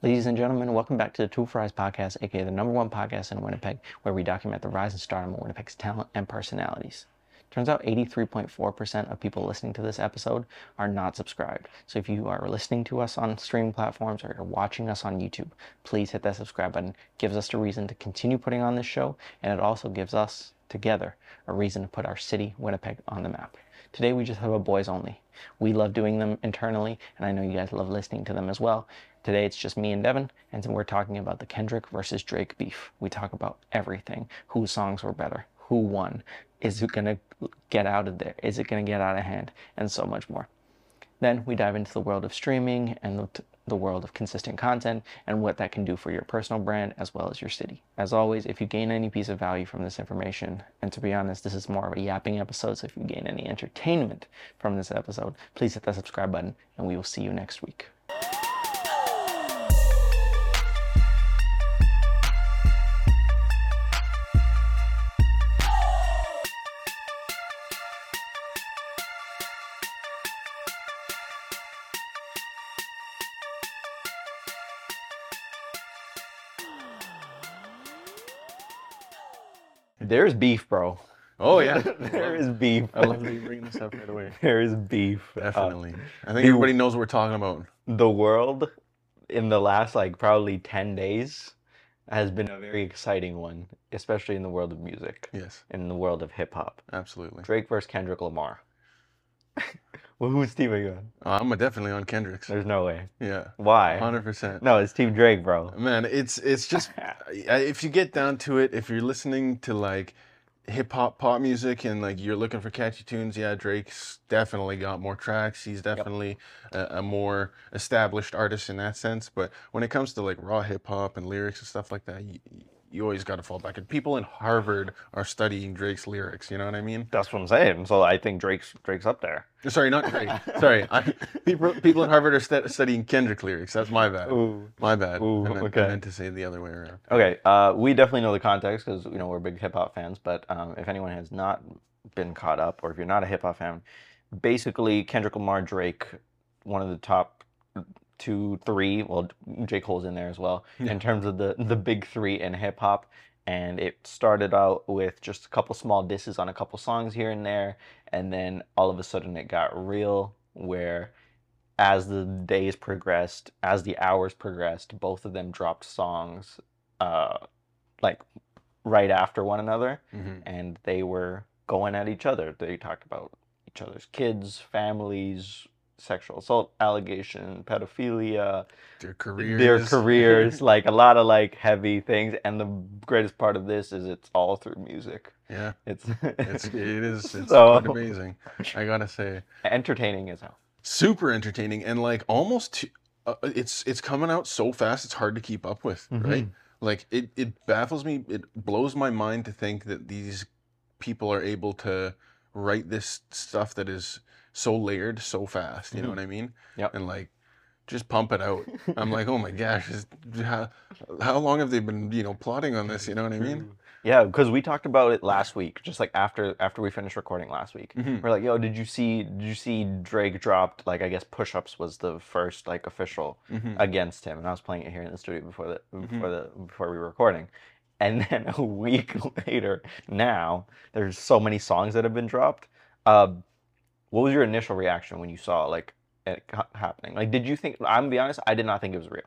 Ladies and gentlemen, welcome back to the Two Fries Podcast, aka the #1 podcast in Winnipeg, where we document the rise and stardom of Winnipeg's talent and personalities. Turns out 83.4% of people listening to this episode are not subscribed. So if you are listening to us on streaming platforms or you're watching us on YouTube, please hit that subscribe button. It gives us a reason to continue putting on this show, and it also gives us, together, a reason to put our city, Winnipeg, on the map. Today we just have a boys only. We love doing them internally, and I know you guys love listening to them as well. Today it's just me and Devin, and so we're talking about the Kendrick versus Drake beef. We talk about everything. Whose songs were better? Who won? Is it going to get out of there? Is it going to get out of hand? And so much more. Then we dive into the world of streaming and the world of consistent content and what that can do for your personal brand as well as your city. As always, if you gain any piece of value from this information, and to be honest, this is more of a yapping episode, so if you gain any entertainment from this episode, please hit that subscribe button, and we will see you next week. There's beef, bro. Oh yeah, There is beef. I love that you bring this up right away. There is beef. Definitely. I think everybody knows what we're talking about. The world in the last probably 10 days has been a very exciting one, especially in the world of music, Yes, in the world of hip hop. absolutely. Drake versus Kendrick Lamar. Well, whose team are you on? I'm definitely on Kendrick's. There's no way. Yeah, Why? 100%. No, it's Team Drake, bro. Man, it's just if you get down to it, if you're listening to like hip hop pop music and like you're looking for catchy tunes, yeah, Drake's definitely got more tracks. He's definitely a more established artist in that sense. But when it comes to like raw hip hop and lyrics and stuff like that, you always got to fall back. And people in Harvard are studying Drake's lyrics. You know what I mean? That's what I'm saying. So I think Drake's up there. Sorry, not Drake. Sorry, people in Harvard are studying Kendrick lyrics. That's my bad. Ooh. My bad. Ooh, I okay. meant to say it the other way around. Okay, we definitely know the context because we're big hip hop fans. But if anyone has not been caught up, or if you're not a hip hop fan, basically Kendrick Lamar, Drake, one of the top 2, 3. Well, J. Cole's in there as well in terms of the big 3 in hip hop. And it started out with just a couple small disses on a couple songs here and there, and then all of a sudden it got real, where as the days progressed, as the hours progressed, both of them dropped songs like right after one another, and they were going at each other. They talked about each other's kids, families, sexual assault allegation, pedophilia, Their careers. their careers, like a lot of heavy things. And the greatest part of this is it's all through music. Yeah, It's it is. It's So- quite amazing. I gotta say, entertaining as hell. super entertaining and like almost. It's coming out so fast. It's hard to keep up with, right? Like it baffles me. It blows my mind to think that these people are able to write this stuff that is so layered so fast. You know what I mean? Yep. And like just pump it out. I'm like, oh my gosh, how long have they been plotting on this? You know what I mean? Yeah, because we talked about it last week, just after we finished recording last week. We're like, yo, did you see Drake dropped I guess Push Ups was the first official against him, and I was playing it here in the studio before we were recording. And then a week later, now there's so many songs that have been dropped. What was your initial reaction when you saw it happening? Did you think? I'm gonna be honest, I did not think it was real.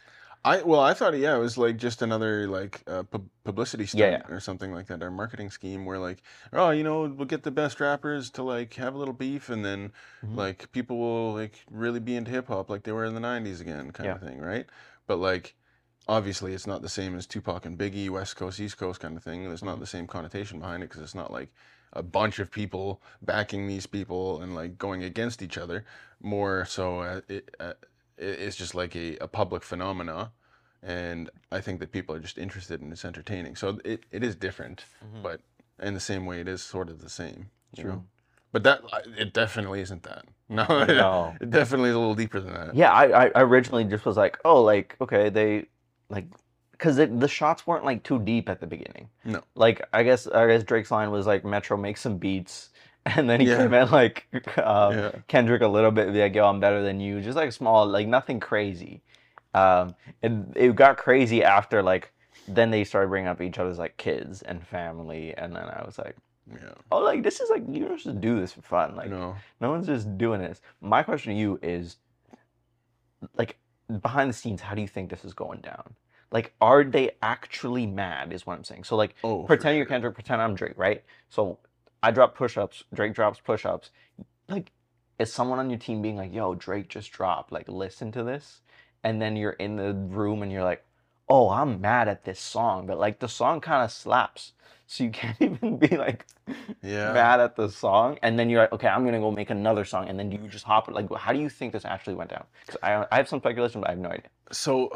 I thought it was just another publicity stunt Yeah. or something like that, or marketing scheme where we'll get the best rappers to have a little beef, and then people will really be into hip hop like they were in the 90s again, kind of thing, right? But obviously it's not the same as Tupac and Biggie, West Coast, East Coast kind of thing. There's not the same connotation behind it because it's not a bunch of people backing these people and going against each other. More so, it's just a public phenomena, and I think that people are just interested in it's entertaining. So it is different, but in the same way, it is sort of the same. You know? But it definitely isn't that. No, No. It definitely is a little deeper than that. Yeah, I originally just was like, oh, okay, they because the shots weren't too deep at the beginning. No. I guess Drake's line was Metro make some beats, and then he Yeah. came at Yeah. Kendrick a little bit, be like, yo, I'm better than you, just small, nothing crazy. And it got crazy after like then they started bringing up each other's like kids and family, and then I was like, Yeah. oh, like this is like you don't just do this for fun. Like No. no one's just doing this. My question to you is like behind the scenes, how do you think this is going down? Like, are they actually mad? Is what I'm saying. So like, Oh, for pretend you're sure. Kendrick, pretend I'm Drake, right? So I drop push-ups, Drake drops push-ups. Like, is someone on your team being like, "Yo, Drake just dropped. Like, listen to this," and then you're in the room and you're like, "Oh, I'm mad at this song," but like the song kind of slaps, so you can't even be like Yeah. mad at the song, and then you're like, okay, I'm gonna go make another song, and then you just hop like, how do you think this actually went down? Because I have some speculation, but I have no idea. So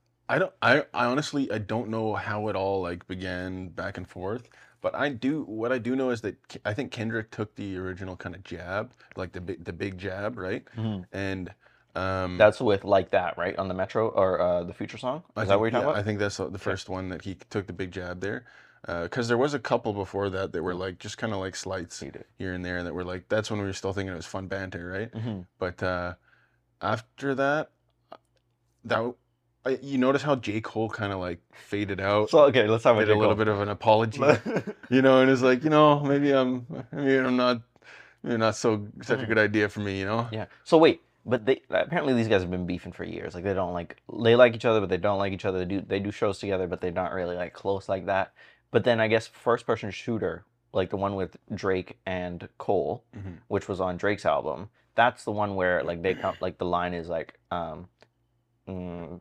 I honestly I don't know how it all like began back and forth, but what I do know is that I think Kendrick took the original kind of jab, like the big jab, right? Mhm. And That's with like that, right, on the Metro or the Future song. I Is that what think, you're talking yeah, I about? think that's the Okay. first one that he took the big jab there. Because there was a couple before that that were Mm, like just kind of like slights you did. here and there that were like that's when we were still thinking it was fun banter, right? Hmm. But after that, that you notice how J. Cole kind of like faded out, So okay, let's talk about did a J. little Cole. bit of an apology, and it's like, maybe I'm not, maybe not such a Mhm. good idea for me, you know? Yeah. So wait, but they apparently these guys have been beefing for years. Like they like each other, but they don't like each other. They do shows together, but they're not really like close like that. But then I guess first person shooter, like the one with Drake and Cole, Hmm. which was on Drake's album, that's the one where like they come like the line is like mm,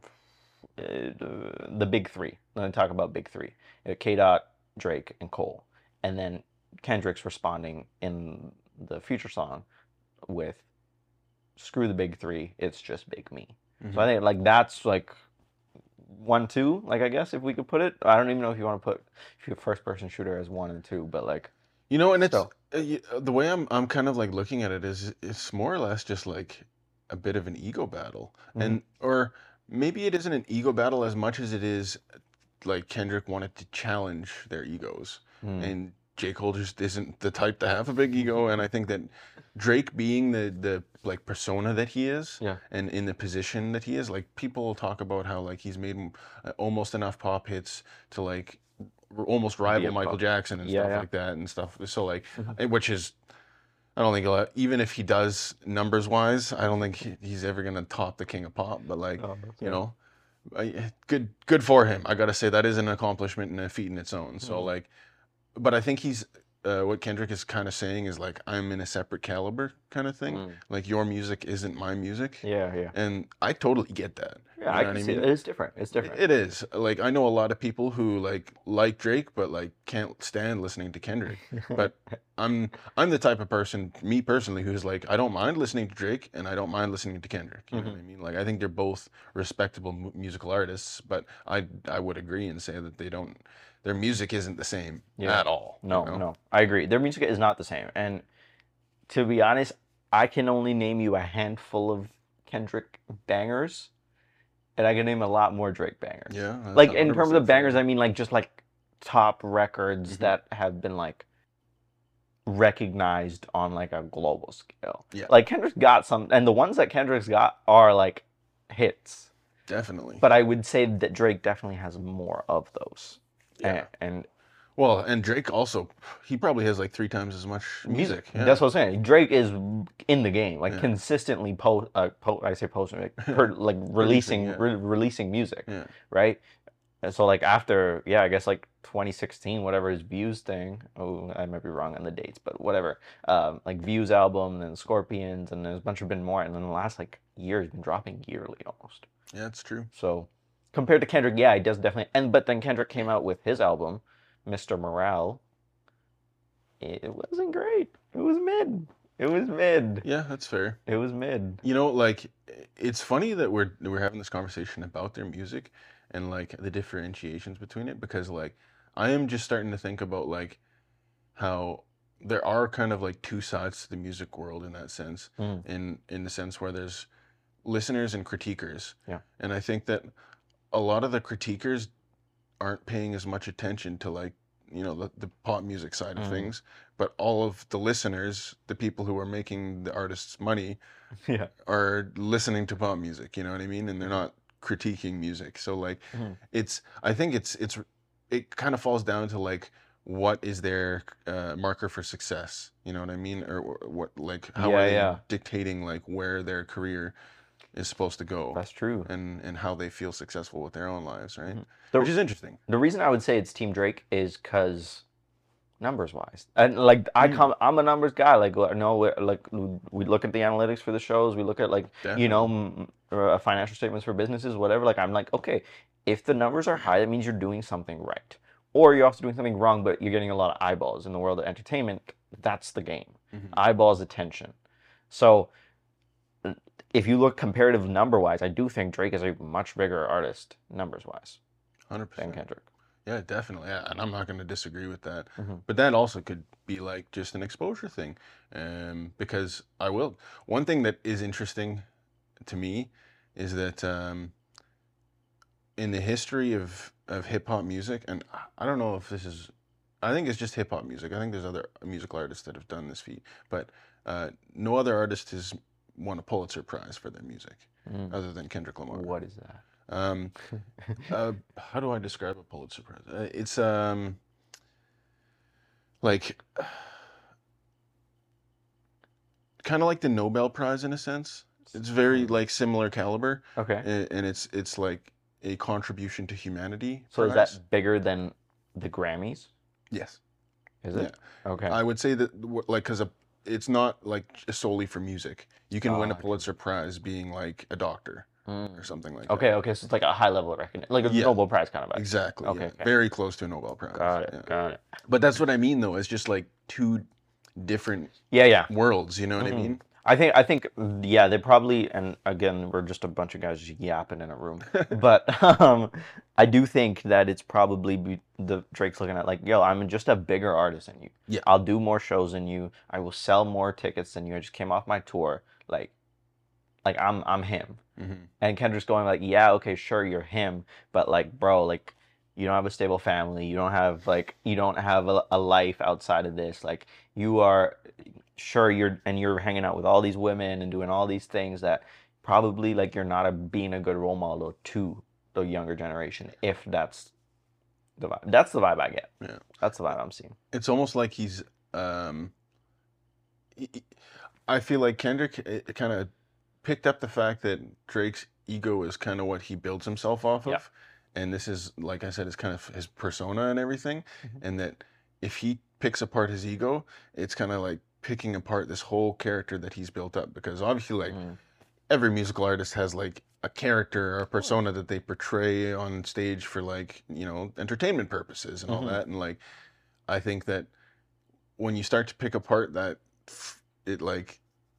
the big three. Let me talk about big three: K. Dot, Drake, and Cole, and then Kendrick's responding in the future song with screw the big three, it's just big me. So Hmm. I think like that's like 1, 2, like I guess if we could put it. I don't even know if you want to put if you're first person shooter as 1 and 2, but like And it's still. the way I'm kind of like looking at it is it's more or less just like a bit of an ego battle, Hmm. and or maybe it isn't an ego battle as much as it is like Kendrick wanted to challenge their egos, Hmm. and J. Cole just isn't the type to have a big ego, and I think that Drake being the like persona that he is, Yeah. and in the position that he is, like people talk about how like he's made almost enough pop hits to like almost Be rival a Michael pop. Jackson and Yeah, stuff yeah. like that and stuff. So like, Mhm. which is I don't think even if he does numbers wise, I don't think he's ever gonna top the King of Pop. But like, Oh, that's you right. know, good for him. I gotta say that is an accomplishment and a feat in its own. So Mhm. like, but I think he's what Kendrick is kind of saying is like I'm in a separate caliber kind of thing. Mm. Like your music isn't my music, Yeah, yeah. and I totally get that. Yeah, You I know what can I see it. mean? It's different. It's different. It is. Like I know a lot of people who like Drake but like can't stand listening to Kendrick. But I'm the type of person, me personally, who's like I don't mind listening to Drake and I don't mind listening to Kendrick. You know what Hmm. I mean? Like I think they're both respectable musical artists, but I would agree and say that their music isn't the same Yeah. at all, you No, know? no. I agree. Their music is not the same. And to be honest, I can only name you a handful of Kendrick bangers, and I can name a lot more Drake bangers. Yeah, that's Like in terms of 100% bangers, fair. I mean like just like top records Hmm. that have been like recognized on like a global scale. Yeah, Like Kendrick's got some, and the ones that Kendrick's got are like hits. definitely. But I would say that Drake definitely has more of those. Yeah. And Well, and Drake also, he probably has like 3 times as much music. music. That's Yeah. what I'm saying. Drake is in the game, like Yeah. consistently I say posting, like, like Producing, yeah. releasing music, Yeah. right? And so like after, yeah, I guess like 2016, whatever his Views thing. Oh, I might be wrong on the dates, but whatever. Like Views album, then Scorpions, and there's a bunch of been more, and then the last like year has been dropping yearly almost. Yeah, it's true. So compared to Kendrick, yeah, he does definitely. And but then Kendrick came out with his album, Mr. Morale. It wasn't great. It was mid. It was mid. Yeah, that's fair. It was mid. Like it's funny that we're having this conversation about their music and like the differentiations between it because like I am just starting to think about like how there are kind of like two sides to the music world in that sense, Mm, in the sense where there's listeners and critiquers. yeah. And I think that a lot of the critiquers aren't paying as much attention to like the pop music side of Mm, things, but all of the listeners, the people who are making the artists money, yeah. are listening to pop music. You know what I mean? And they're Mhm. not critiquing music. So like, Mhm. I think it kind of falls down to like, what is their marker for success? You know what I mean? Or what, like, how are Yeah, they yeah, dictating like where their career is supposed to go, that's true. and how they feel successful with their own lives, right? Mhm. Which The is interesting. the reason I would say it's Team Drake is because numbers wise, and like Mm, I'm a numbers guy. Like no, like we look at the analytics for the shows. We look at like definitely. financial statements for businesses, whatever. Like I'm like, okay, if the numbers are high, that means you're doing something right, or you're also doing something wrong, but you're getting a lot of eyeballs in the world of entertainment. That's the game. Hmm. Eyeballs, attention. So if you look comparative number wise, I do think Drake is a much bigger artist numbers wise than 100%. Kendrick. Yeah, definitely. Yeah, and I'm not going to disagree with that. Hmm. But that also could be like just an exposure thing. Because I will. One thing that is interesting to me is that in the history of hip hop music, and I don't know if this is, I think it's just hip hop music. I think there's other musical artists that have done this feat, but no other artist has won a Pulitzer Prize for their music Mm. other than Kendrick Lamar. What is that? Um, how do I describe a Pulitzer Prize? It's like kind of like the Nobel Prize in a sense. It's very like similar caliber, Okay. and it's like a contribution to humanity So is prize. that bigger than the Grammys? Yes. Is Yeah. it? Okay. I would say that like because it's not like solely for music. You can win a Okay. Pulitzer Prize being like a doctor or Mm. something like Okay, that. okay, so it's like a high level of recognition, like a Yeah, Nobel Prize kind of vibe. exactly. Okay, Yeah, okay. very close to a Nobel Prize. Got it, Yeah, got it. but that's what I mean though. It's just like two different Yeah, yeah. worlds. You know what I Hmm. mean? I think, yeah, they probably, and again, we're just a bunch of guys just yapping in a room, but I do think that it's probably the Drake's looking at like, yo, I'm just a bigger artist than you. Yeah. I'll do more shows than you. I will sell more tickets than you. I just came off my tour, like I'm him. Hmm. And Kendra's going like, yeah, okay, sure, you're him, but like, bro, like, you don't have a stable family. You don't have a life outside of this. Like, you are, sure, you're hanging out with all these women and doing all these things that probably like you're not being a good role model to the younger generation. If that's the vibe, that's the vibe I get. Yeah. That's the vibe I'm seeing. It's almost like he's. I feel like Kendrick kind of picked up the fact that Drake's ego is kind of what he builds himself off of. Yeah. And this is, like I said, is kind of his persona and everything. Mhm. And that if he picks apart his ego, it's kind of like picking apart this whole character that he's built up. Because obviously, like, Mhm. every musical artist has like a character or a persona that they portray on stage for like, entertainment purposes and all Mhm. that. And like, I think that when you start to pick apart that, it like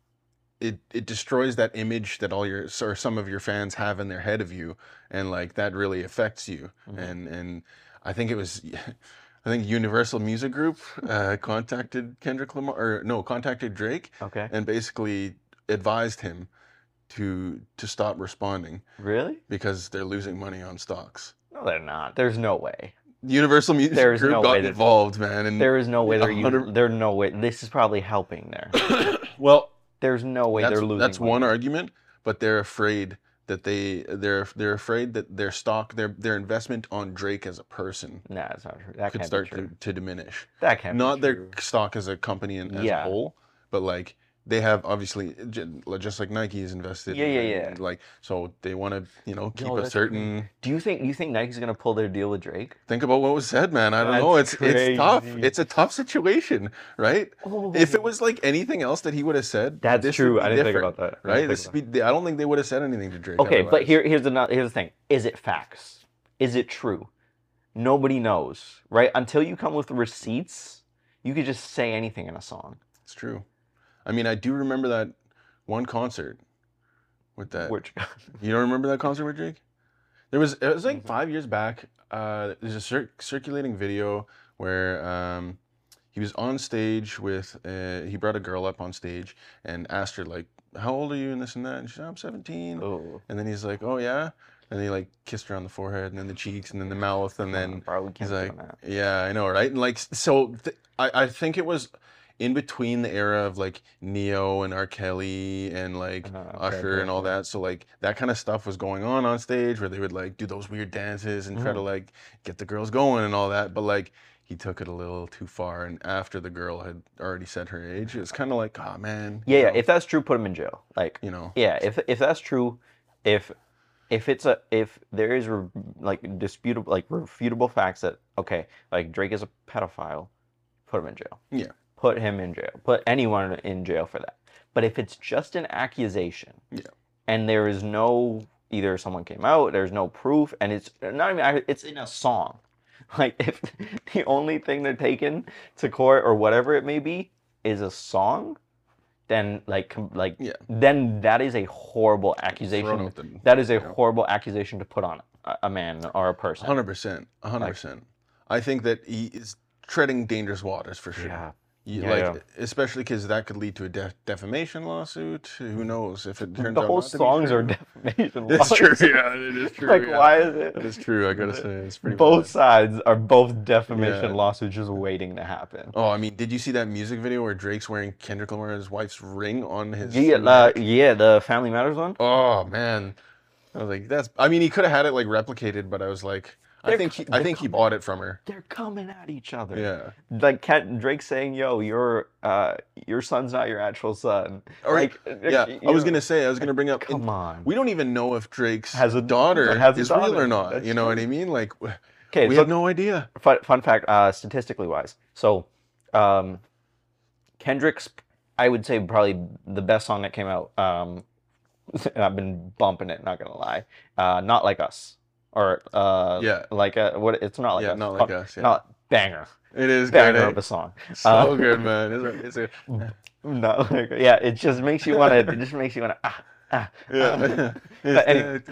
it destroys that image that all your or some of your fans have in their head of you, and like that really affects you. Mhm. And I think it was I think Universal Music Group contacted Kendrick Lamar, or no, contacted Drake, Okay. and basically advised him to stop responding Really? because they're losing money on stocks. No, they're not. There's no way. Universal Music There's Group no way got that involved, man, and there is no way they're using. 100 There's no way. This is probably helping there. well, There's no way they're losing. that's one money. argument, but they're afraid that they're afraid that their stock, their investment on Drake as a person Nah, it's not true. That could can't start be true. to diminish. That can't Not be their true. stock as a company and as a Yeah. whole, but like they have obviously just like Nike is invested. Yeah, yeah, in, yeah. Like, so they want to keep Yo, a that's certain. Do you think Nike's gonna pull their deal with Drake? Think about what was said, man. I don't That's know. It's tough. crazy. It's a tough situation, right? Oh. If it was like anything else that he would have said, That's this true. would be I didn't think different, about that. right? I don't think they would have said anything to Drake. Okay, but otherwise. here's the thing. Is it facts? Is it true? Nobody knows, right? Until you come with receipts, you could just say anything in a song. It's true. I mean, I do remember that one concert with that. Which You don't remember that concert with Drake? It was like Mhm. 5 years back. There's a circulating video where he was on stage with he brought a girl up on stage and asked her like, "How old are you?" and this and that. And she said, "I'm 17." Oh, And then he's like, "Oh yeah." And he like kissed her on the forehead and then the cheeks and then the mouth and then bro, we can't he's be like, doing that. "Yeah, I know, right?" And like so, I think it was in between the era of like Neo and R. Kelly and like Usher and all that. So like that kind of stuff was going on stage where they would like do those weird dances and try to like get the girls going and all that. But like he took it a little too far, and after the girl had already said her age, it's kind of like, oh man. Yeah, if that's true, put him in jail. Like, yeah, if that's true, if there is like disputable, like refutable facts that okay, like Drake is a pedophile, put him in jail. Yeah. Put him in jail. Put anyone in jail for that. But if it's just an accusation, and there is no, either someone came out, there's no proof, and it's not even, it's in a song. Like, if the only thing they're taking to court or whatever it may be is a song, then then that is a horrible accusation. That is a horrible accusation to put on a man or a person. 100%. 100%. I think that he is treading dangerous waters for sure. Especially because that could lead to a defamation lawsuit. Who knows if it turns out the whole songs are defamation lawsuits. It's true. Yeah, it is true. Like, why is it? That is true. I gotta say, it's pretty. Both sides are both defamation lawsuits just waiting to happen. Oh, I mean, did you see that music video where Drake's wearing Kendrick Lamar's wife's ring on his? The Family Matters one. Oh man, I was like, that's. I mean, he could have had it like replicated, but I was like. I think he bought it from her. They're coming at each other. Yeah. Like Drake saying, "Yo, your son's not your actual son." All right. I was gonna bring up. Come on. We don't even know if Drake's daughter is real or not. That's you know true. what I mean? Like, we have no idea. Fun fact, statistically wise, so Kendrick's, I would say probably the best song that came out. And I've been bumping it. Not gonna lie. Not Like Us. Or like what? It's Not Like Us. Not Like Us. Yeah. Not banger. It is banger good. Of a song. So good, man. It's a not like it just makes you want to. It just makes you want to Yeah. But anyway,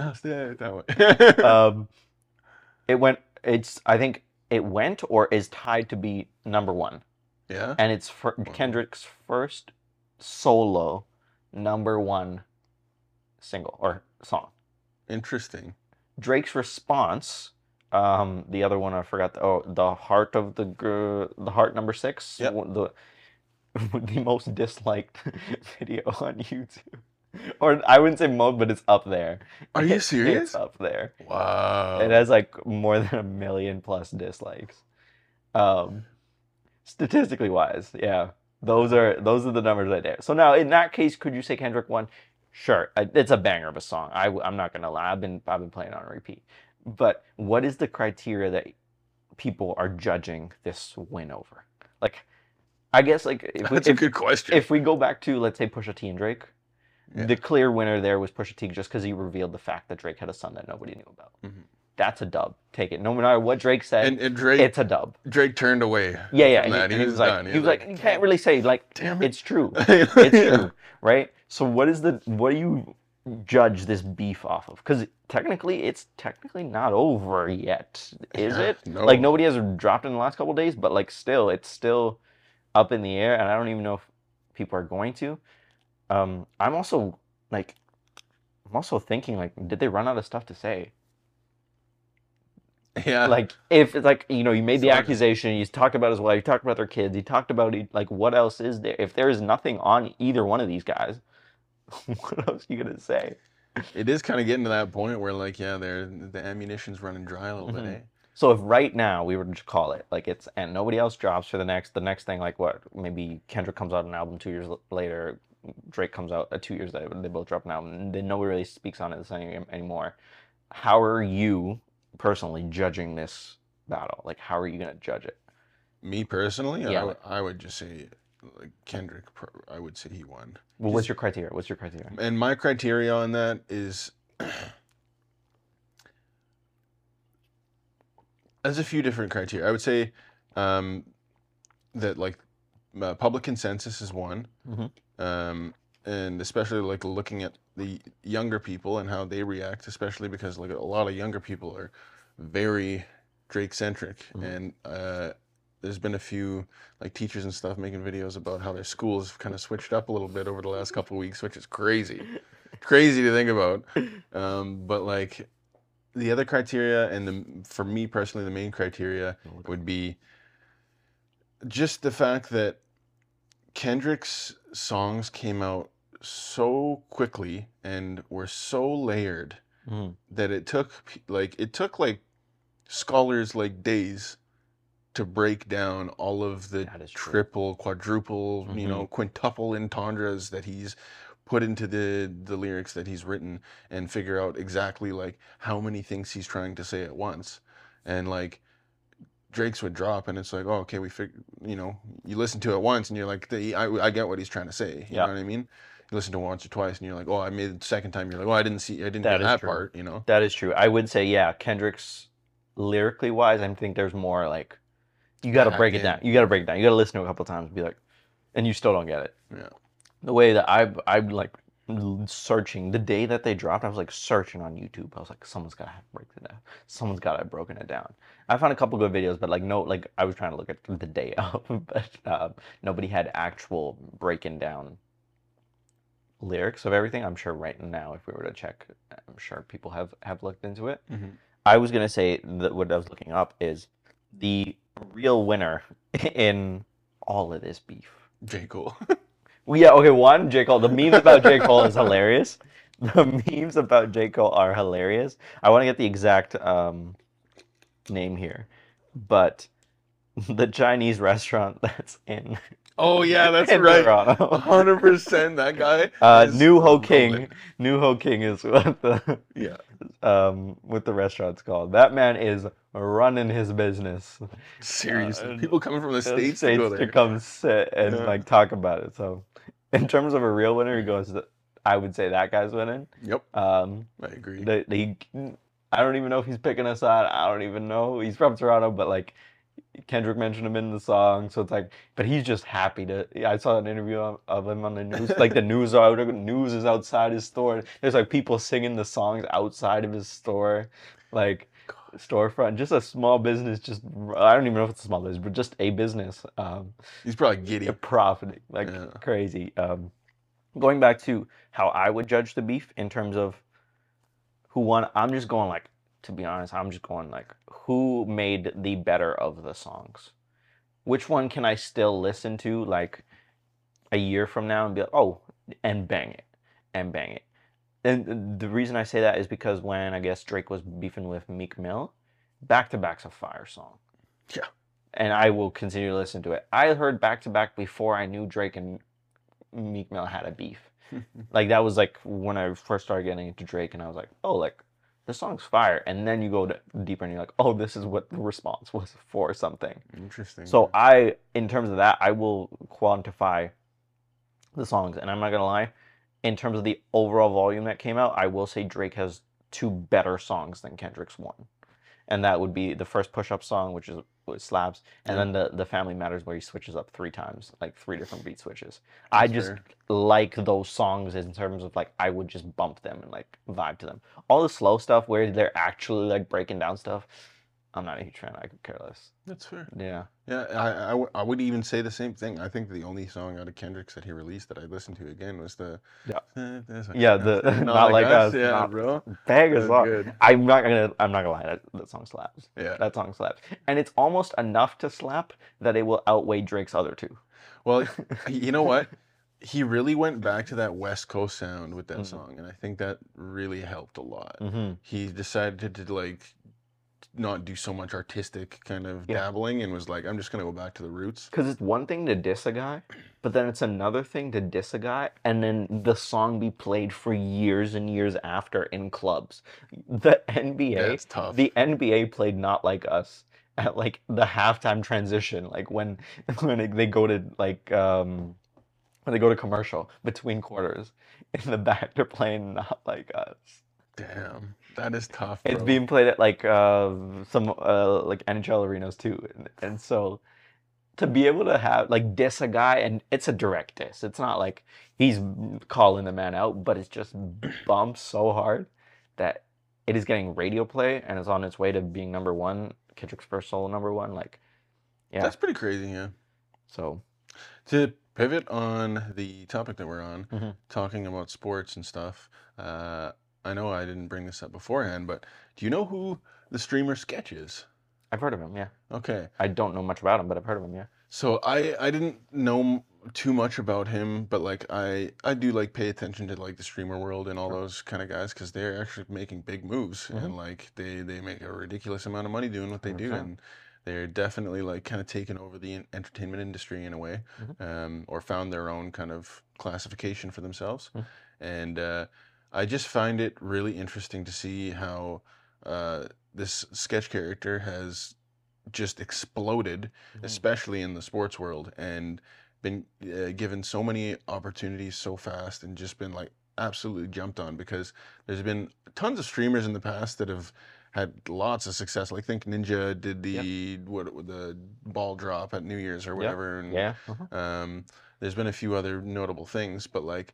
I think it went or is tied to be number one. Yeah. And it's Kendrick's first solo number one single or song. Interesting. Drake's response, the other one I forgot. The Heart of the Heart number 6. Yep. The most disliked video on YouTube, or I wouldn't say most, but it's up there. Are you serious? It's up there. Wow. It has like more than 1 million plus dislikes. Statistically wise, yeah, those are the numbers right there. So now in that case, could you say Kendrick won? Sure, it's a banger of a song. I'm not gonna lie. I've been playing on repeat. But what is the criteria that people are judging this win over? Like, I guess like that's a good question. If we go back to, let's say, Pusha T and Drake, the clear winner there was Pusha T just because he revealed the fact that Drake had a son that nobody knew about. Mm-hmm. That's a dub. Take it. No matter what Drake said, and Drake, it's a dub. Drake turned away. Yeah. He was done. He was like, you can't really say, like, damn it. It's true. It's true, right? So what do you judge this beef off of? Because it's technically not over yet, is it? No. Like, nobody has dropped in the last couple of days, but like it's still up in the air, and I don't even know if people are going to. I'm also thinking, like, did they run out of stuff to say? Yeah. Like, if it's like, you made the accusation, you talked about his wife, you talked about their kids, you talked about, like, what else is there? If there is nothing on either one of these guys, what else are you gonna say? It is kind of getting to that point where, like, the ammunition's running dry a little bit, eh? So if right now we were to call it, like, and nobody else drops for the next thing, like, what, maybe Kendrick comes out an album 2 years later, Drake comes out 2 years later, they both drop an album, and then nobody really speaks on it anymore. How are you personally judging this battle? Like, how are you gonna judge it? Me personally, Yeah. I would just say, like, Kendrick. I would say he won. Well, what's your criteria? And my criteria on that is, there's a few different criteria. I would say that, like, public consensus is one, and especially, like, looking at the younger people and how they react, especially because, like, a lot of younger people are very Drake centric, and there's been a few, like, teachers and stuff making videos about how their schools have kind of switched up a little bit over the last couple of weeks, which is crazy to think about. But, like, the other criteria, and for me personally, the main criteria would be just the fact that Kendrick's songs came out so quickly and were so layered Mhm. that it took like scholars like days to break down all of the That is true. triple, quadruple, quintuple entendres that he's put into the lyrics that he's written, and figure out exactly like how many things he's trying to say at once. And like Drake's would drop, and it's like, oh, okay, you listen to it once, and you're like, I get what he's trying to say. You Yeah. know what I mean? You listen to it once or twice, and you're like, oh, I made it the second time. You're like, oh, I didn't hear That is that true. part. You know? That is true. I would say, yeah, Kendrick's lyrically wise, I think there's more like you got to break it down. You got to break it down. You got to listen to it a couple times and be like, and you still don't get it. Yeah. The way that I'm like searching the day that they dropped, I was like searching on YouTube. I was like, someone's got to have break it down. Someone's got to have broken it down. I found a couple good videos, but like no, like I was trying to look at the day of, but nobody had actual breaking down lyrics of everything. I'm sure right now, if we were to check, I'm sure people have looked into it. Mm-hmm. I was gonna say that what I was looking up is the real winner in all of this beef. J. Cole. Well, yeah, okay, one, J. Cole. The memes about J. Cole is hilarious. The memes about J. Cole are hilarious. I want to get the exact name here, but the Chinese restaurant that's in Oh yeah, that's in right. Toronto. 100%. That guy. New Ho golden. King. New Ho King is what the Yeah. what the restaurant's called. That man is running his business. Seriously, people coming from the States to go there. to come sit and Yeah. like talk about it. So, in terms of a real winner, he goes. I would say that guy's winning. Yep. I agree. I don't even know if he's picking a side. I don't even know. He's from Toronto, but like Kendrick mentioned him in the song, so it's like, but he's just happy to. I saw an interview of him on the news. Like the news is outside his store. There's like people singing the songs outside of his store, like storefront. Just a small business. Just I don't even know if it's a small business, but just a business. He's probably giddy. Profiting like crazy. Going back to how I would judge the beef in terms of who won, I'm just going like, to be honest, I'm just going like, who made the better of the songs? Which one can I still listen to like a year from now and be like, oh, and bang it, and bang it. And the reason I say that is because when I guess Drake was beefing with Meek Mill, Back to Back's a fire song. Yeah. And I will continue to listen to it. I heard Back to Back before I knew Drake and Meek Mill had a beef. Like that was like when I first started getting into Drake, and I was like, oh, like this song's fire. And then you go deeper, and you're like, oh, this is what the response was for something. Interesting. So in terms of that, I will quantify the songs, and I'm not gonna lie, in terms of the overall volume that came out, I will say Drake has 2 better songs than Kendrick's one. And that would be the first push-up song, which slaps, and then the Family Matters, where he switches up 3 times, like 3 different beat switches. I just like those songs in terms of like I would just bump them and like vibe to them. All the slow stuff where they're actually like breaking down stuff, I'm not a huge fan. I could care less. That's fair. Yeah. Yeah, I would even say the same thing. I think the only song out of Kendrick's that he released that I listened to again was the the Not Like Us. Yeah, bro. Banger song. Good. I'm not gonna lie. That song slaps. Yeah. That song slaps, and it's almost enough to slap that it will outweigh Drake's other 2. Well, you know what? He really went back to that West Coast sound with that song, and I think that really helped a lot. Mm-hmm. He decided to like not do so much artistic kind of dabbling, and was like, I'm just gonna go back to the roots. Because it's one thing to diss a guy, but then it's another thing to diss a guy and then the song be played for years and years after in clubs. The NBA, That's tough. The NBA played Not Like Us at like the halftime transition, like when they go to like when they go to commercial between quarters. In the back, they're playing Not Like Us. Damn, that is tough. It's bro. being played at like some like NHL arenas too, and so to be able to have like diss a guy, and it's a direct diss. It's not like he's calling the man out, but it's just bumped so hard that it is getting radio play and is on its way to being number 1, Kendrick's first solo number 1. Like, yeah, That's pretty crazy, yeah. So to pivot on the topic that we're on, talking about sports and stuff. I know I didn't bring this up beforehand, but do you know who the streamer Sketch is? I've heard of him, yeah. Okay. I don't know much about him, but I've heard of him, yeah. So I didn't know too much about him, but like I do like pay attention to like the streamer world and all Sure. those kind of guys because they're actually making big moves Mm-hmm. and like they make a ridiculous amount of money doing what they do 100%. and they're definitely like kind of taken over the entertainment industry in a way, Mm-hmm. or found their own kind of classification for themselves, Mm-hmm. and I just find it really interesting to see how this sketch character has just exploded, Mm-hmm. especially in the sports world, and been given so many opportunities so fast and just been like absolutely jumped on because there's been tons of streamers in the past that have had lots of success. Like think Ninja did Yep. the ball drop at New Year's or Yep. whatever, and Yeah. Mm-hmm. there's been a few other notable things, but like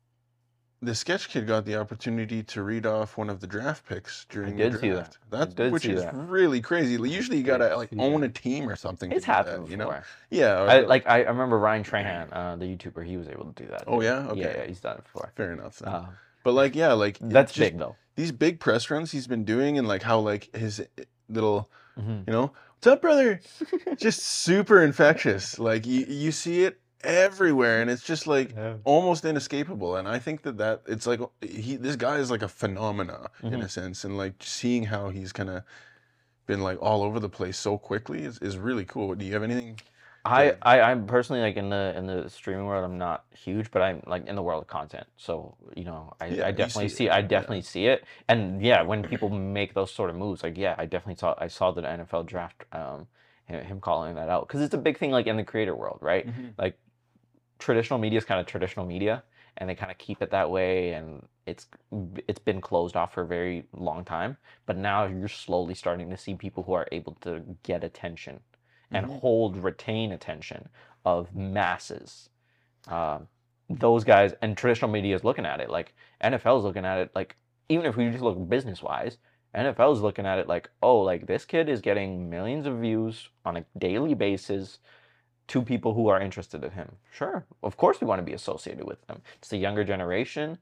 the sketch kid got the opportunity to read off one of the draft picks I during the did see that. draft. I That's did which see is that. really crazy. Usually you Did gotta like see own that. a team or something to It's do happened that, you know? before. Yeah. I remember Ryan Trahan, the YouTuber. He was able to do that Oh too. yeah, Yeah, okay, yeah, he's done it before. fair enough then. Uh, But like yeah, like it that's just big though. these big press runs he's been doing and like how like his little, Mm-hmm. you know, what's up, brother? Just super infectious. Like you see it everywhere, and it's just like Yeah. almost inescapable. And I think that it's like this guy is like a phenomena in Mm-hmm. a sense, and like seeing how he's kind of been like all over the place so quickly is really cool. Do you have anything to? I'm personally like in the streaming world. I'm not huge, but I'm like in the world of content. So you know, Yeah, I you definitely see see it. I Yeah. definitely see it. And yeah, when people make those sort of moves, like yeah, I saw the NFL draft, him calling that out because it's a big thing like in the creator world, right? Hmm. Like traditional media is kind of traditional media, and they kind of keep it that way, and it's been closed off for a very long time. But now you're slowly starting to see people who are able to get attention and Hmm. retain attention of masses. Um, those guys and traditional media is looking at it like NFL is looking at it like even if we just look business wise, NFL is looking at it like oh like this kid is getting millions of views on a daily basis to people who are interested in him. Sure, of course we want to be associated with them. It's the younger generation.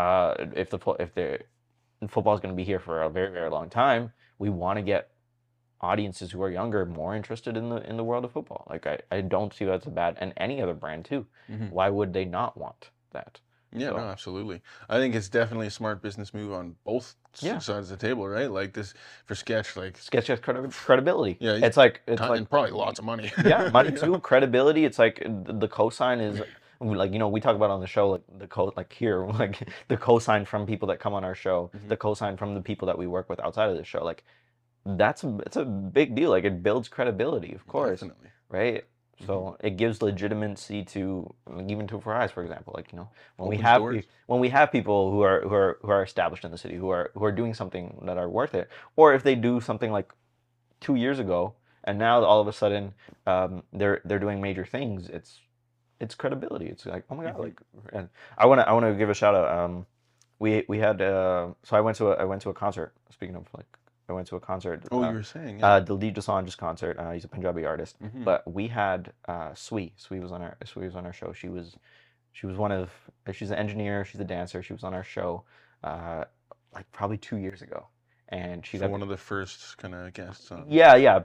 If the football is going to be here for a very very long time, we want to get audiences who are younger more interested in the world of football. Like I don't see that's a bad and any other brand too. Hmm. Why would they not want that? Yeah, no, So absolutely. I think it's definitely a smart business move on both yeah, sides of the table, right? Like this for Sketch, like sketch has credibility. yeah, It's like and probably lots of money. yeah, money You know? too, credibility. It's like the cosign is like we talk about on the show like like here like the cosign from people that come on our show, Mhm. the cosign from the people that we work with outside of the show. Like it's a big deal. Like it builds credibility, of course, Definitely. right? Mhm. So it gives legitimacy to like, even to for eyes, for example. Like when Opens doors. when we have people who are established in the city who are doing something that are worth it, or if they do something like 2 years ago and now all of a sudden they're doing major things. It's credibility. It's like oh my god, Mhm. like and I want to give a shout out. We had so I went to a concert. Speaking of like I went to a concert. Oh, you were saying, yeah. Diljit Dosanjh's concert. He's a Punjabi artist, Hmm. but we had Sui. Sui was on our show. She was one of she's an engineer. She's a dancer. She was on our show, like probably 2 years ago, and she So got one of the first kind of guests on. yeah,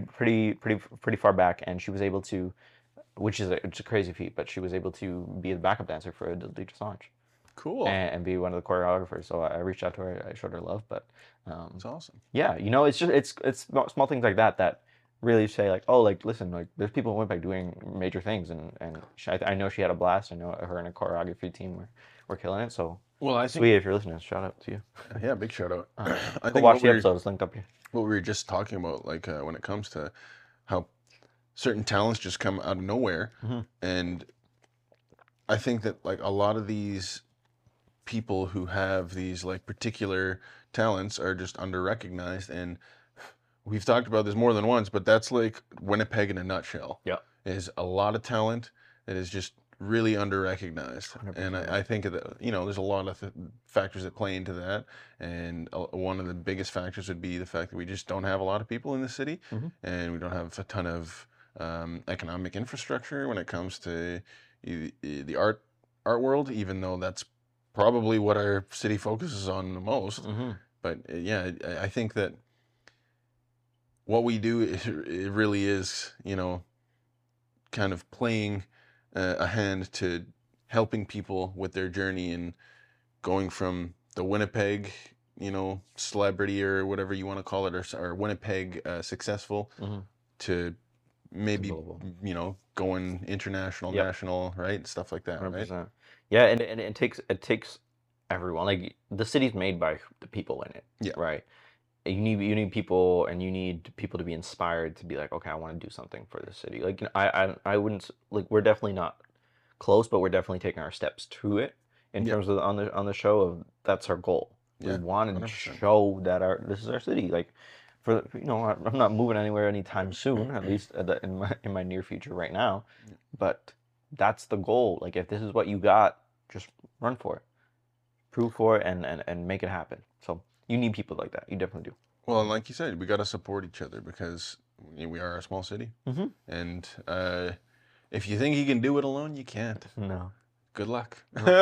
pretty far back, and she was able to, which is it's a crazy feat, but she was able to be the backup dancer for Diljit Dosanjh Cool. and be one of the choreographers. So I reached out to her, I showed her love, but That's awesome. yeah, it's just it's small things like that that really say like oh like listen like there's people in Winnipeg doing major things and I know she had a blast. I know her and her choreography team were killing it. So Well, I think sweet if you're listening, shout out to you. yeah, big shout out. I Go think watch the episode. It's linked up here. what we were just talking about, like when it comes to how certain talents just come out of nowhere, Mhm. and I think that like a lot of these people who have these like particular talents are just under-recognized, and we've talked about this more than once, but that's like Winnipeg in a nutshell. Yeah. Is a lot of talent that is just really under-recognized, and 100%. I think that there's a lot of factors that play into that, and one of the biggest factors would be the fact that we just don't have a lot of people in the city, Mhm. and we don't have a ton of economic infrastructure when it comes to the art world, even though that's probably what our city focuses on the most. Mhm. But yeah, I think that what we do it really is kind of playing a hand to helping people with their journey and going from the Winnipeg, celebrity or whatever you want to call it, or Winnipeg successful to maybe, global. going international, national, right? Stuff like that, 100%. right? Yeah, and it takes everyone. Like the city's made by the people in it, Yeah. right? You need people, and you need people to be inspired to be like, okay, I want to do something for this city. Like, I wouldn't, like, we're definitely not close, but we're definitely taking our steps to it in terms of on the show of that's our goal. We want to 100%. show that this is our city. Like, for I'm not moving anywhere anytime soon, at least in my near future right now. But that's the goal. Like, if this is what you got, just run for it, prove for it, and make it happen. So you need people like that. You definitely do. Well, and like you said, we got to support each other because we are a small city, and if you think you can do it alone, you can't. No. Good luck.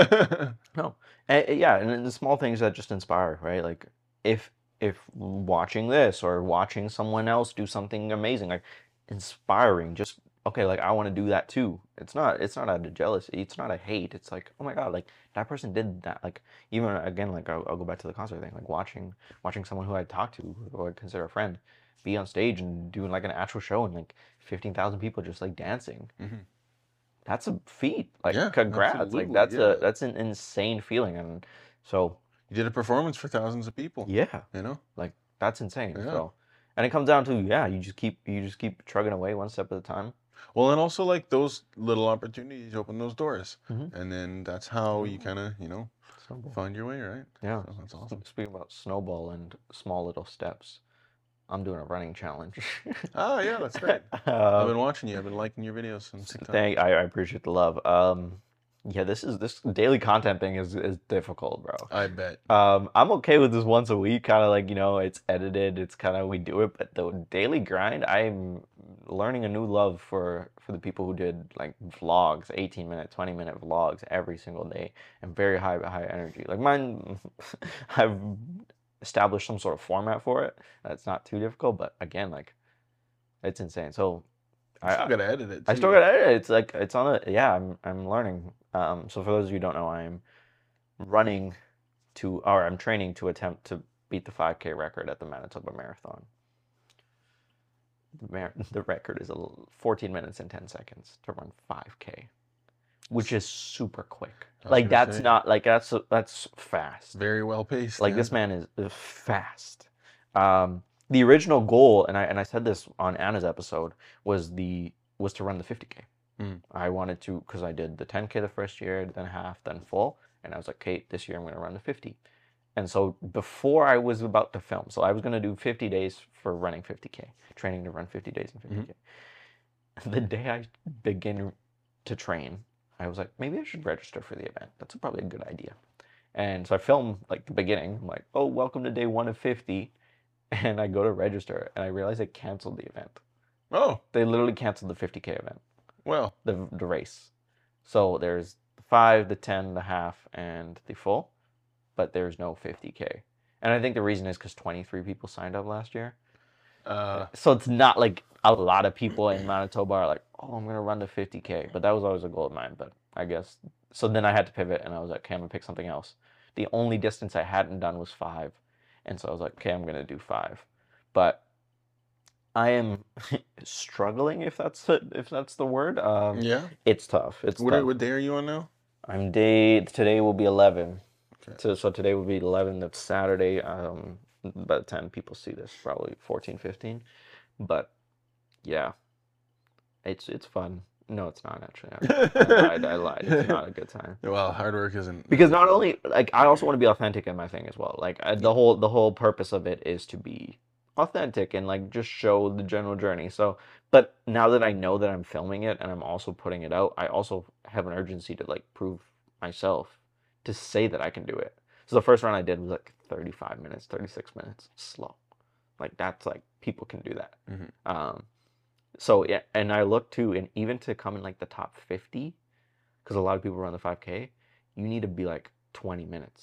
No. Yeah, and the small things that just inspire, right? Like if watching this or watching someone else do something amazing, like inspiring, just okay, like I want to do that too. It's not out of jealousy, it's not a hate. It's like, oh my God, like that person did that. Like even again, like I'll go back to the concert thing, like watching someone who I talk to or I consider a friend be on stage and doing like an actual show and like 15,000 people just like dancing. That's a feat. Like, congrats. Like that's an insane feeling. And so you did a performance for thousands of people. Yeah. Like that's insane. So and it comes down to you just keep trugging away one step at a time. Well, and also like those little opportunities open those doors. And then that's how you kind of, find your way, right? Yeah. So that's awesome. Speaking about snowball and small little steps, I'm doing a running challenge. Oh yeah, that's great. I've been watching you. I've been liking your videos on TikTok. I appreciate the love. Yeah, this daily content thing is difficult, bro. I bet. I'm okay with this once a week, kind of like, it's edited, it's kind of we do it, but the daily grind, I'm learning a new love for the people who did like vlogs, 18-minute, 20-minute vlogs every single day, and very high energy. Like mine, I've established some sort of format for it. That's not too difficult, but again, like it's insane. So I still gotta edit it. I still gotta edit it. It's like it's on a I'm learning. So for those of you who don't know, I'm I'm training to attempt to beat the 5K record at the Manitoba Marathon. The record is 14 minutes and 10 seconds to run 5K, which is super quick. Like that's not like that's fast. Very well paced. Like this man is fast. The original goal, and I said this on Anna's episode, was to run the 50K. I wanted to, because I did the 10K the first year, then half, then full, and I was like, okay, this year I'm going to run the 50. And so before I was about to film, so I was going to do 50 days for running 50K, training to run 50 days and 50K. The day I begin to train, I was like, maybe I should register for the event. That's probably a good idea. And so I film like the beginning. I'm like, oh, welcome to day 1 of 50. And I go to register, and I realize they canceled the event. Oh. They literally canceled the 50K event. Well. The race. So there's the 5, the 10, the half, and the full, but there's no 50K. And I think the reason is because 23 people signed up last year. So it's not like a lot of people in Manitoba are like, oh, I'm going to run the 50K. But that was always a goal of mine. But I guess, so then I had to pivot, and I was like, okay, I'm going to pick something else. The only distance I hadn't done was 5. And so I was like, okay, I'm going to do 5. But I am struggling, if that's the word. Yeah. It's tough. What day are you on now? Today will be 11. Okay. So today will be 11. That's Saturday. By the time people see this, probably 14, 15. But yeah, it's fun. No, it's not actually. I lied. It's not a good time. Well, hard work isn't. Because not only like I also want to be authentic in my thing as well. Like the whole purpose of it is to be authentic and like just show the general journey. So, but now that I know that I'm filming it and I'm also putting it out, I also have an urgency to like prove myself, to say that I can do it. So the first run I did was like 35 minutes, 36 minutes, slow. Like that's like people can do that. So yeah, and I look to, and even to come in like the top 50, because a lot of people run the 5K, you need to be like 20 minutes.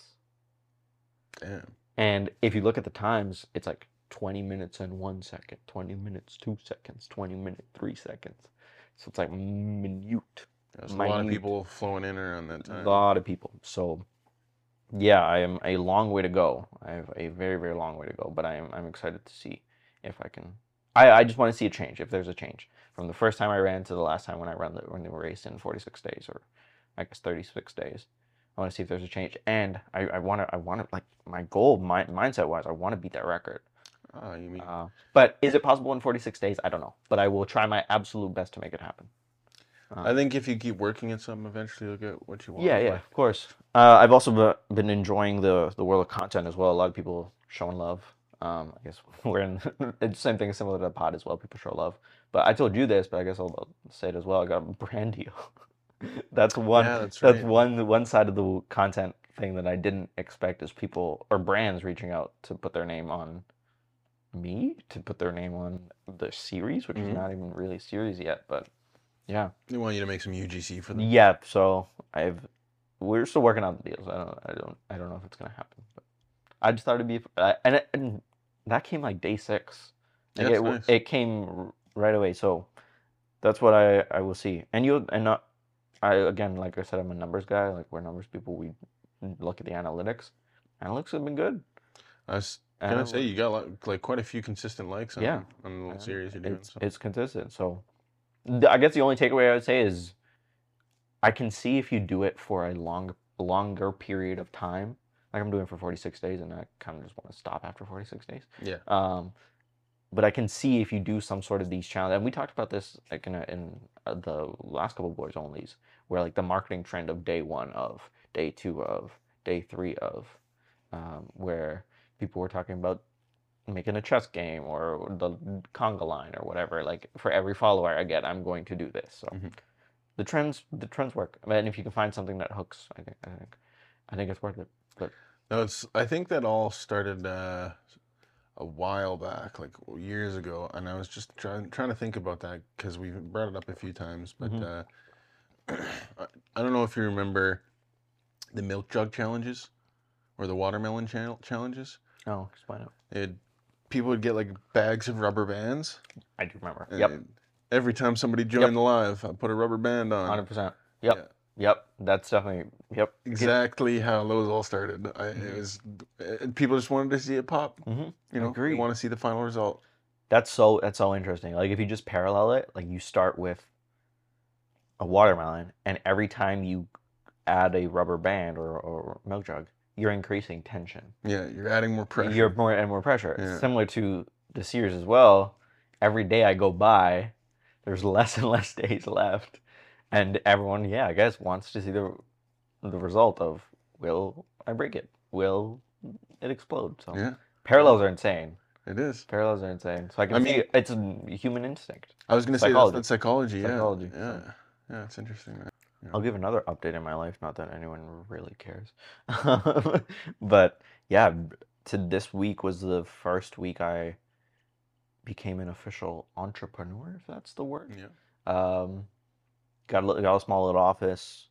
Damn. And if you look at the times, it's like 20 minutes and 1 second, 20 minutes, 2 seconds, 20 minutes, 3 seconds. So it's like minute. There's a lot of people flowing in around that time. A lot of people. So, yeah, I am a long way to go. I have a very, very long way to go. But I'm excited to see if I can. I just want to see a change. If there's a change from the first time I ran to the last time when they were raced in 46 days, or I guess 36 days. I want to see if there's a change, and I want to like my goal, mindset wise, I want to beat that record. You mean? But is it possible in 46 days? I don't know, but I will try my absolute best to make it happen. I think if you keep working at something, eventually you'll get what you want. Yeah, of course. I've also been enjoying the world of content as well. A lot of people showing love. I guess we're in it's the same thing similar to the pod as well. People show love. But I told you this, but I guess I'll say it as well. I got a brand deal. That's one. Yeah, that's right. right. One side of the content thing that I didn't expect is people or brands reaching out to put their name on me, to put their name on the series, which is not even really a series yet, but yeah. They want you to make some UGC for them. Yeah, so we're still working out the deals. I don't know if it's gonna happen, but I just thought it'd be and that came like day 6. Like Nice. It came right away, so that's what I will see. I again, like I said, I'm a numbers guy. Like we're numbers people. We look at the analytics. Analytics have been good. I was gonna say you got like quite a few consistent likes on the little series you're doing. It's consistent. So I guess the only takeaway I would say is I can see if you do it for a longer period of time. Like I'm doing for 46 days, and I kind of just want to stop after 46 days. Yeah. But I can see if you do some sort of these challenges, and we talked about this like in the last couple of Boys Onlys, where like the marketing trend of day 1 of, day 2 of, day 3 of, where people were talking about making a chess game or the conga line or whatever. Like for every follower I get, I'm going to do this. So the trends work. I mean, if you can find something that hooks, I think it's worth it. But no, I think that all started a while back, like years ago, and I was just trying to think about that because we've brought it up a few times. But I don't know if you remember the milk jug challenges or the watermelon challenges. Oh, explain it. People would get like bags of rubber bands. I do remember. Yep. Every time somebody joined the live, I put a rubber band on. 100%. Yep. Yeah. Yep. That's definitely. Yep. Exactly how those all started. It was people just wanted to see it pop. You know, they want to see the final result. That's so interesting. Like if you just parallel it, like you start with a watermelon, and every time you add a rubber band or milk jug, you're increasing tension. Yeah, you're adding more pressure. You're more pressure. Yeah. Similar to the series as well. Every day I go by, there's less and less days left, and everyone, I guess, wants to see the result of will I break it? Will it explode? So parallels are insane. It is. Parallels are insane. So I can see it's a human instinct. I was going to say that's psychology. Psychology. Yeah. Yeah, it's interesting. Man. Yeah. I'll give another update in my life. Not that anyone really cares. But yeah, this week was the first week I became an official entrepreneur, if that's the word. Yeah. Got a small little office.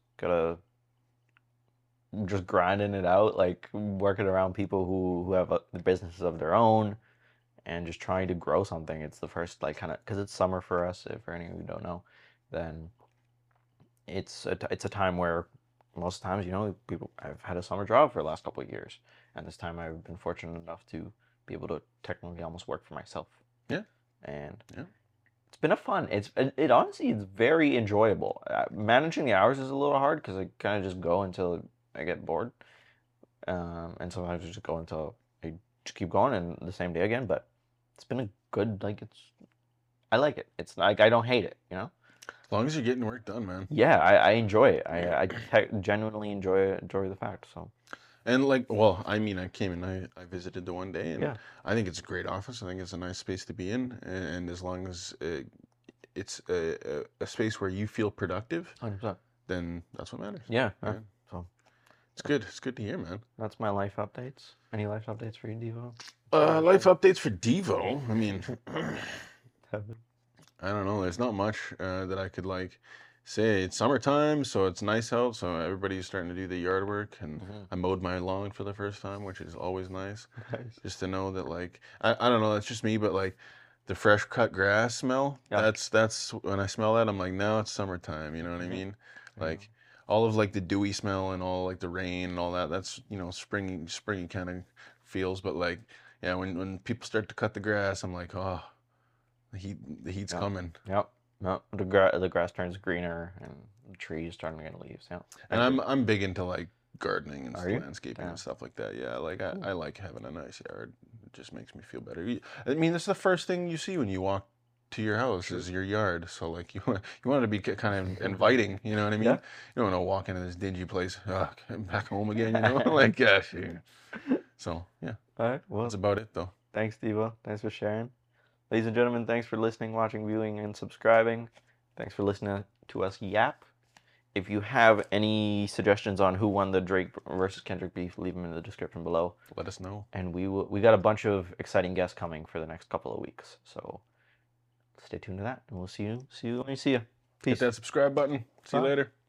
Just grinding it out, like working around people who have the businesses of their own, and just trying to grow something. It's the first like kind of because it's summer for us. If for any of you who don't know, then it's a time where most times I've had a summer job for the last couple of years, and this time I've been fortunate enough to be able to technically almost work for myself. Yeah. And it's been it honestly it's very enjoyable. Managing the hours is a little hard because I kind of just go until I get bored, and sometimes I just go until I just keep going and the same day again. But it's been a good I like it. It's like I don't hate it, As long as you're getting work done, man. Yeah, I enjoy it. I genuinely enjoy the fact. So. And I came and I visited the one day, and I think it's a great office. I think it's a nice space to be in, and as long as it's a space where you feel productive, 100%, then that's what matters. Yeah. So it's good. It's good to hear, man. That's my life updates. Any life updates for you, Devo? Life updates for Devo. I mean, I don't know. There's not much that I could say. It's summertime, so it's nice out. So everybody's starting to do the yard work, and I mowed my lawn for the first time, which is always nice. Just to know that I don't know. That's just me, but the fresh cut grass smell. Yeah. That's when I smell that, I'm like, now it's summertime. You know what I mean? Like all of like the dewy smell and all like the rain and all that. That's springy kind of feels. But like yeah, when people start to cut the grass, I'm like, oh, the heat's coming. Yep. No, the grass turns greener and the trees starting to get leaves. Yeah. And I'm big into like gardening and Are you? landscaping Yeah. and stuff like that. Yeah, like I like having a nice yard. It just makes me feel better. I mean, that's the first thing you see when you walk to your house is your yard. So like you want it to be kind of inviting. You know what I mean? Yeah. You don't want to walk into this dingy place. I'm back home again. You know, like yeah, sure. So yeah. All right. Well, That's about it though. thanks, Devo. Thanks for sharing. Ladies and gentlemen, thanks for listening, watching, viewing, and subscribing. Thanks for listening to us yap. If you have any suggestions on who won the Drake versus Kendrick beef, leave them in the description below. Let us know. And we got a bunch of exciting guests coming for the next couple of weeks. So stay tuned to that, and we'll see you when we see you. Peace. Hit that subscribe button. See you later.